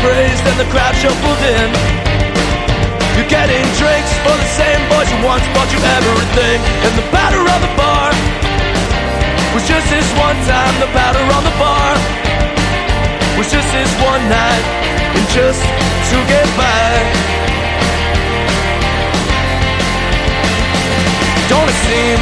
praised and the crowd shuffled in. You're getting drinks for the same boys who once bought you everything. And the powder on the bar was just this one time. The powder on the bar was just this one night, and just to get by. Don't it seem